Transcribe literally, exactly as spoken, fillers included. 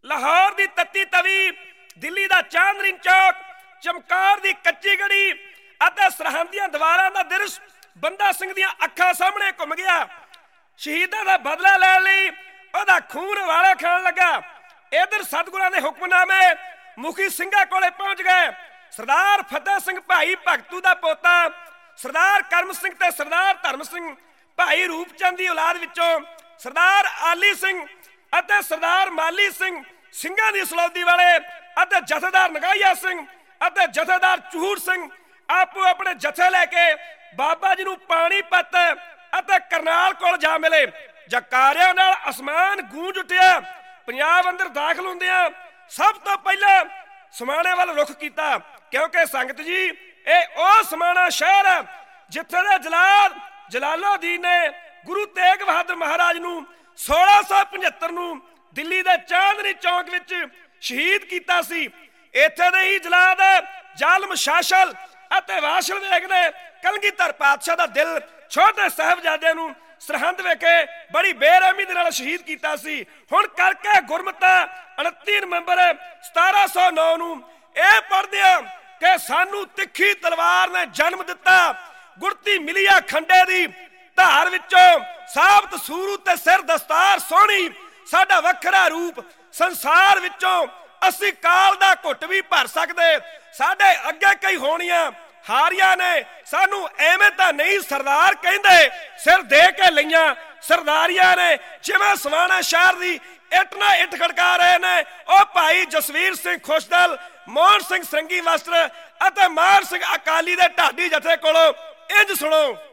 ਲਾਹੌਰ ਦੀ ਤੱਤੀ ਤਵੀ, ਦਿੱਲੀ ਦਾ ਚਾਂਦਨੀ ਚੌਕ, ਚਮਕੌਰ ਦੀ ਕੱਚੀ ਗੜੀ ਅਤੇ ਸਰਹੰਦ ਦੀਆਂ ਦੀਵਾਰਾਂ ਦਾ ਦ੍ਰਿਸ਼ ਬੰਦਾ ਸਿੰਘ ਦੀਆਂ ਅੱਖਾਂ ਸਾਹਮਣੇ ਘੁੰਮ ਗਿਆ। ਸ਼ਹੀਦਾਂ ਦਾ ਬਦਲਾ ਲੈਣ ਲਈ ਉਹਦਾ ਖੂਨ ਵਾਲਾ ਖਾਣ ਲੱਗਾ। ਇਧਰ ਸਤਿਗੁਰਾਂ ਦੇ ਹੁਕਮਨਾਮੇ ਮੁਖੀ ਸਿੰਘਾਂ ਕੋਲੇ ਪਹੁੰਚ ਗਏ। ਸਰਦਾਰ ਫਤਿਹ ਸਿੰਘ ਭਾਈ ਭਗਤੂ ਦਾ ਪੋਤਾ, ਸਰਦਾਰ ਕਰਮ ਸਿੰਘ ਤੇ ਸਰਦਾਰ ਧਰਮ ਸਿੰਘ ਭਾਈ ਰੂਪਚੰਦ ਦੀ ਔਲਾਦ ਵਿੱਚੋਂ ਸਰਦਾਰ ਆਲੀ ਸਿੰਘ ਅਤੇ ਸਰਦਾਰ ਮਾਲੀ ਸਿੰਘ ਸਿੰਘਾਂ ਦੀ ਸਲੌਦੀ ਵਾਲੇ ਅਤੇ ਜਥੇਦਾਰ ਨਗਾਈਆ ਸਿੰਘ ਅਤੇ ਜਥੇਦਾਰ ਚੂਹੜ ਸਿੰਘ ਆਪੋ ਆਪਣੇ ਜਥੇ ਲੈ ਕੇ ਬਾਬਾ ਜੀ ਨੂੰ ਪਾਣੀਪਤ ਅਤੇ ਕਰਨਾਲ ਕੋਲ ਜਾ ਮਿਲੇ। ਜਕਾਰਿਆਂ ਨਾਲ ਅਸਮਾਨ ਗੂੰਜ ਉੱਠਿਆ। ਪੰਜਾਬ ਅੰਦਰ ਦਾਖਲ ਹੁੰਦਿਆਂ ਸਭ ਤੋਂ ਪਹਿਲਾਂ ਸਮਾਣੇ ਵੱਲ ਰੁਖ ਕੀਤਾ, ਕਿਉਂਕਿ ਸੰਗਤ ਜੀ ਇਹ ਉਹ ਸਮਾਣਾ ਸ਼ਹਿਰ ਹੈ ਜਿੱਥੇ ਦੇ ਜਲਾਲ ਜਲਾਲੁਦੀਨ ਨੇ ਗੁਰੂ ਤੇਗ ਬਹਾਦਰ ਮਹਾਰਾਜ ਨੂੰ ਸੋਲਾਂ ਸੌ ਪਝੱਤਰ ਨੂੰ ਦਿੱਲੀ ਦੇ ਚਾਂਦਨੀ ਚੌਕ ਵਿੱਚ ਸ਼ਹੀਦ ਕੀਤਾ ਸੀ। ਇੱਥੇ ਦੇ ਹੀ ਜਲਾਦ ਜ਼ਾਲਮ ਸ਼ਾਸਲ ਅਤੇ ਵਾਸ਼ਲ ਵੇਗ ਨੇ ਕਲਗੀਧਰ ਪਾਤਸ਼ਾਹ ਦਾ ਦਿਲ ਛੋਟੇ ਸਾਹਿਬਜ਼ਾਦਿਆਂ ਨੂੰ ਸਰਹੰਦ ਵਿਖੇ ਬੜੀ ਬੇਰਹਿਮੀ ਦੇ ਨਾਲ ਸ਼ਹੀਦ ਕੀਤਾ ਸੀ। ਹੁਣ ਕਰਕੇ ਗੁਰਮਤਾ ਉਨੱਤੀ ਨਵੰਬਰ ਸਤਾਰਾਂ ਸੌ ਨੌ ਨੂੰ ਇਹ ਪੜ੍ਹਦੇ ਆ ਕਿ ਸਾਨੂੰ ਤਿੱਖੀ ਤਲਵਾਰ ਨੇ ਜਨਮ ਦਿੱਤਾ, ਗੁਰਤੀ ਮਿਲੀ ਆ ਖੰਡੇ ਦੀ ਧਾਰ ਵਿੱਚੋਂ, ਸਾਬਤ ਸੂਰੂ ਤੇ ਸਿਰ ਦਸਤਾਰ ਸੋਹਣੀ, ਸਾਡਾ ਵੱਖਰਾ ਰੂਪ ਸੰਸਾਰ ਵਿੱਚੋਂ ਅਸੀਂ ਕਾਲ ਦਾ ਘੁੱਟ ਵੀ ਭਰ ਸਕਦੇ। ਸਾਡੇ ਅੱਗੇ ਕਈ ਹੋਣੀਆਂ ਹਾਰੀਆਂ ਨੇ, ਸਾਨੂੰ ਐਵੇਂ ਤਾਂ ਨਹੀਂ ਸਰਦਾਰ ਕਹਿੰਦੇ, ਸਿਰ ਦੇ ਕੇ ਲਈਆਂ ਸਰਦਾਰੀਆਂ ਨੇ। ਜਿਵੇਂ ਸਮਾਣਾ ਸ਼ਹਿਰ ਦੀ ਇੱਟ ਨਾ ਇੱਟ ਖੜਕਾ ਰਹੇ ਨੇ ਉਹ ਭਾਈ ਜਸਵੀਰ ਸਿੰਘ ਖੁਸ਼ਦਲ, ਮੋਹਨ ਸਿੰਘ ਸਰੰਗੀ ਵਸਤਰ ਅਤੇ ਮਾਨ ਸਿੰਘ ਅਕਾਲੀ ਦੇ ਢਾਡੀ ਜਥੇ ਕੋਲੋਂ ਇੰਝ ਸੁਣੋ।